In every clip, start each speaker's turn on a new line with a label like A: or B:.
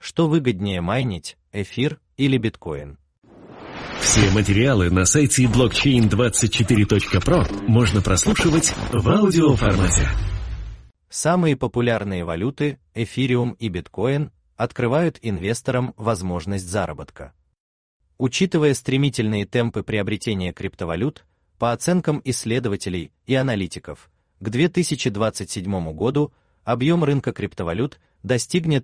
A: Что выгоднее майнить, эфир или биткоин?
B: Все материалы на сайте blockchain24.pro можно прослушивать в аудиоформате.
A: Самые популярные валюты, эфириум и биткоин, открывают инвесторам возможность заработка. Учитывая стремительные темпы приобретения криптовалют, по оценкам исследователей и аналитиков, к 2027 году объем рынка криптовалют достигнет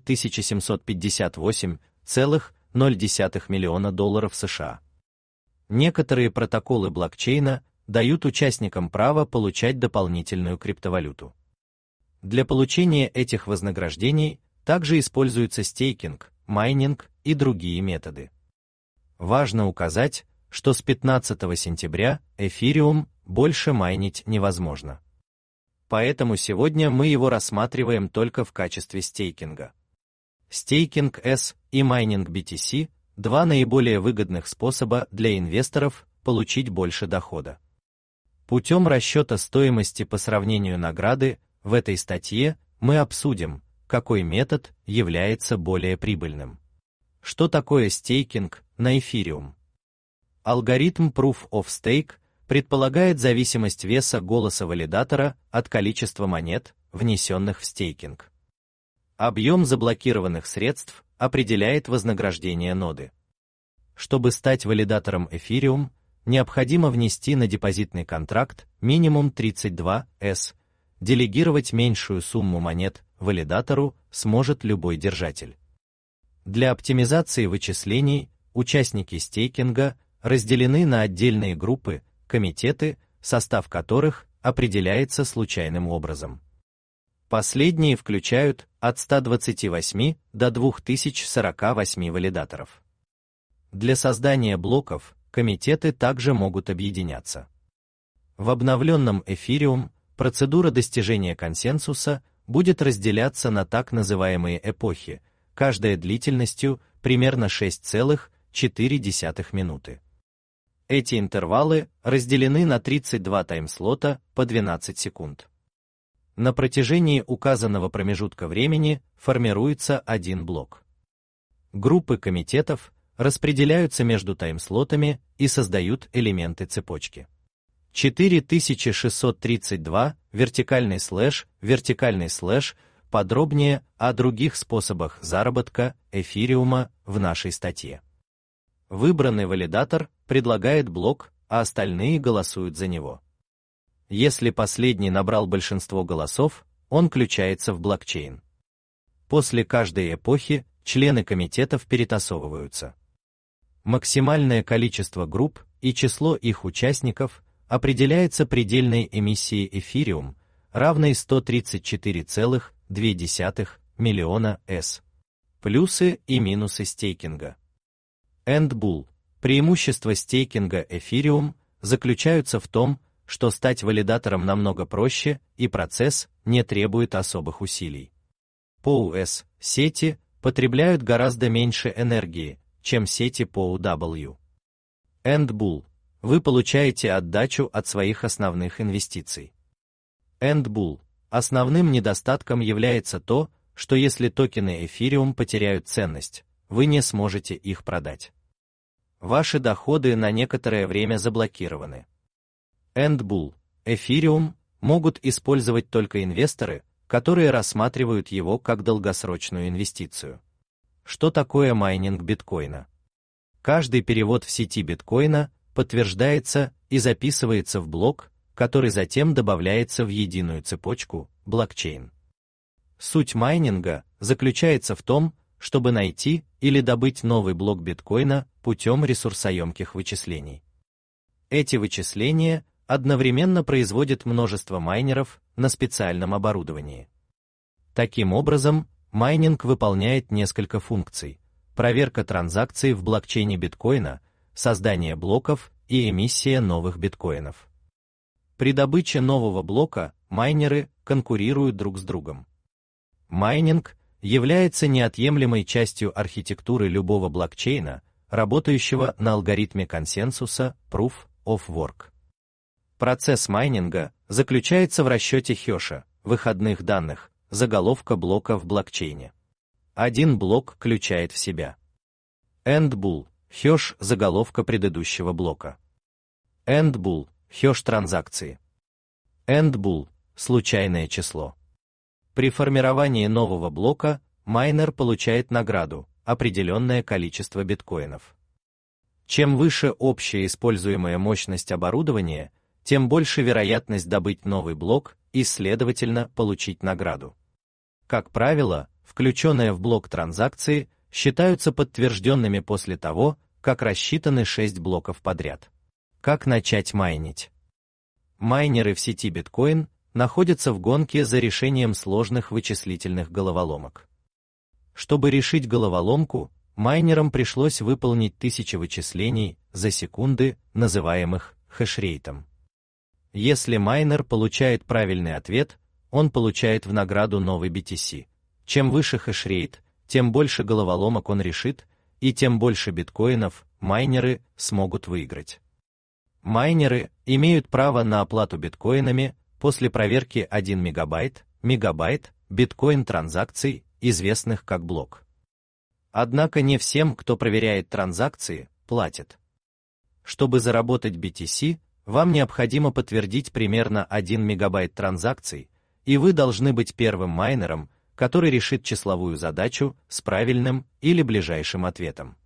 A: $1758,0 миллиона США. Некоторые протоколы блокчейна дают участникам право получать дополнительную криптовалюту. Для получения этих вознаграждений также используются стейкинг, майнинг и другие методы. Важно указать, что с 15 сентября эфириум больше майнить невозможно. Поэтому сегодня мы его рассматриваем только в качестве стейкинга. Стейкинг S и майнинг BTC – два наиболее выгодных способа для инвесторов получить больше дохода. Путем расчета стоимости по сравнению награды в этой статье мы обсудим, какой метод является более прибыльным. Что такое стейкинг на эфириум? Алгоритм Proof of Stake предполагает зависимость веса голоса валидатора от количества монет, внесенных в стейкинг. Объем заблокированных средств определяет вознаграждение ноды. Чтобы стать валидатором эфириум, необходимо внести на депозитный контракт минимум 32 S. Делегировать меньшую сумму монет валидатору сможет любой держатель. Для оптимизации вычислений участники стейкинга разделены на отдельные группы, комитеты, состав которых определяется случайным образом. Последние включают от 128 до 2048 валидаторов. Для создания блоков комитеты также могут объединяться. В обновленном эфириум процедура достижения консенсуса будет разделяться на так называемые эпохи, каждая длительностью примерно 6,4 минуты. Эти интервалы разделены на 32 таймслота по 12 секунд. На протяжении указанного промежутка времени формируется один блок. Группы комитетов распределяются между таймслотами и создают элементы цепочки. 4632 вертикальный слэш подробнее о других способах заработка эфириума в нашей статье. Выбранный валидатор предлагает блок, а остальные голосуют за него. Если последний набрал большинство голосов, он включается в блокчейн. После каждой эпохи члены комитетов перетасовываются. Максимальное количество групп и число их участников определяется предельной эмиссией эфириум, равной 134,2 миллиона S. Плюсы и минусы стейкинга. Эндбулл. Преимущества стейкинга эфириум заключаются в том, что стать валидатором намного проще, и процесс не требует особых усилий. POS сети потребляют гораздо меньше энергии, чем сети POW. Эндбулл. Вы получаете отдачу от своих основных инвестиций. Эндбулл. Основным недостатком является то, что если токены эфириум потеряют ценность, вы не сможете их продать. Ваши доходы на некоторое время заблокированы. Эндбулл. Эфириум могут использовать только инвесторы, которые рассматривают его как долгосрочную инвестицию. Что такое майнинг биткоина? Каждый перевод в сети биткоина подтверждается и записывается в блок, который затем добавляется в единую цепочку, блокчейн. Суть майнинга заключается в том, чтобы найти или добыть новый блок биткоина путем ресурсоемких вычислений. Эти вычисления одновременно производят множество майнеров на специальном оборудовании. Таким образом, майнинг выполняет несколько функций: проверка транзакций в блокчейне биткоина, создание блоков и эмиссия новых биткоинов. При добыче нового блока майнеры конкурируют друг с другом. Майнинг является неотъемлемой частью архитектуры любого блокчейна, работающего на алгоритме консенсуса Proof of Work. Процесс майнинга заключается в расчете хэша, выходных данных, заголовка блока в блокчейне. Один блок включает в себя endBool, хэш заголовка предыдущего блока. endBool, хэш транзакции. endBool, случайное число. При формировании нового блока майнер получает награду, определенное количество биткоинов. Чем выше общая используемая мощность оборудования, тем больше вероятность добыть новый блок и, следовательно, получить награду. Как правило, включенные в блок транзакции считаются подтвержденными после того, как рассчитаны 6 блоков подряд. Как начать майнить? Майнеры в сети биткоин находятся в гонке за решением сложных вычислительных головоломок. Чтобы решить головоломку, майнерам пришлось выполнить тысячи вычислений за секунды, называемых хешрейтом. Если майнер получает правильный ответ, он получает в награду новый BTC. Чем выше хешрейт, тем больше головоломок он решит, и тем больше биткоинов майнеры смогут выиграть. Майнеры имеют право на оплату биткоинами после проверки 1 мегабайт биткоин-транзакций, известных как блок. Однако не всем, кто проверяет транзакции, платят. Чтобы заработать BTC, вам необходимо подтвердить примерно 1 мегабайт транзакций, и вы должны быть первым майнером, который решит числовую задачу с правильным или ближайшим ответом.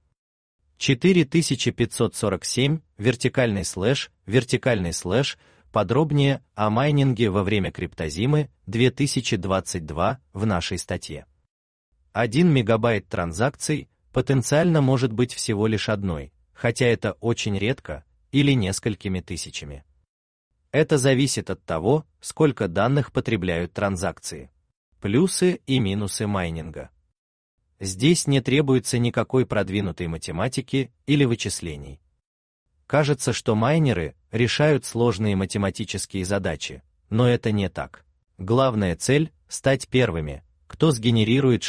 A: 4547, вертикальный слэш, подробнее о майнинге во время криптозимы 2022 в нашей статье. 1 мегабайт транзакций потенциально может быть всего лишь одной, хотя это очень редко, или несколькими тысячами. Это зависит от того, сколько данных потребляют транзакции. Плюсы и минусы майнинга. Здесь не требуется никакой продвинутой математики или вычислений. Кажется, что майнеры решают сложные математические задачи, но это не так. Главная цель – стать первыми, кто сгенерирует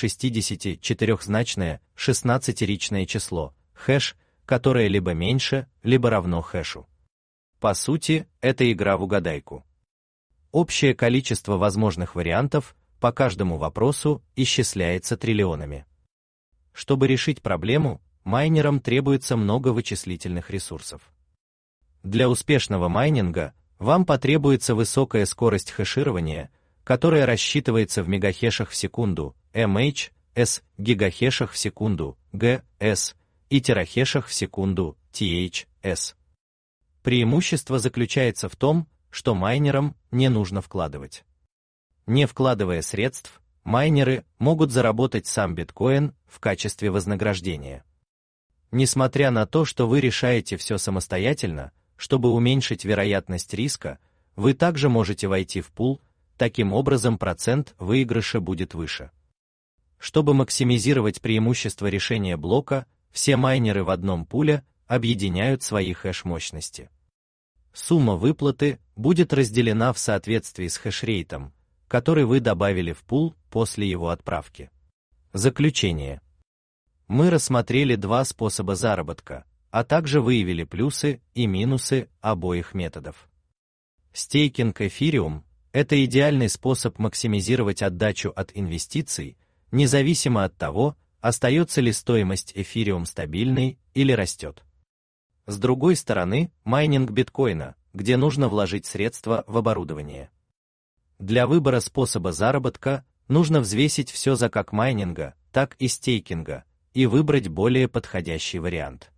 A: 64-значное 16-ричное число, хэш, которое либо меньше, либо равно хэшу. По сути, это игра в угадайку. Общее количество возможных вариантов по каждому вопросу исчисляется триллионами. Чтобы решить проблему, майнерам требуется много вычислительных ресурсов. Для успешного майнинга вам потребуется высокая скорость хэширования, которая рассчитывается в мегахэшах в секунду, mH, s, гигахэшах в секунду, gs, и терахэшах в секунду, ths. Преимущество заключается в том, что майнерам не нужно вкладывать. Не вкладывая средств, майнеры могут заработать сам биткоин в качестве вознаграждения. Несмотря на то, что вы решаете все самостоятельно, чтобы уменьшить вероятность риска, вы также можете войти в пул, таким образом процент выигрыша будет выше. Чтобы максимизировать преимущество решения блока, все майнеры в одном пуле объединяют свои хэш-мощности. Сумма выплаты будет разделена в соответствии с хэшрейтом, который вы добавили в пул после его отправки. Заключение. Мы рассмотрели два способа заработка, а также выявили плюсы и минусы обоих методов. Стейкинг Ethereum – это идеальный способ максимизировать отдачу от инвестиций, независимо от того, остается ли стоимость Ethereum стабильной или растет. С другой стороны, майнинг биткоина, где нужно вложить средства в оборудование. Для выбора способа заработка нужно взвесить все за как майнинга, так и стейкинга, и выбрать более подходящий вариант.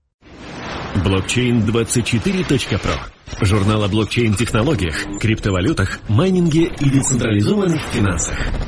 B: Blockchain24.pro. Журнал о блокчейн-технологиях, криптовалютах, майнинге и децентрализованных финансах.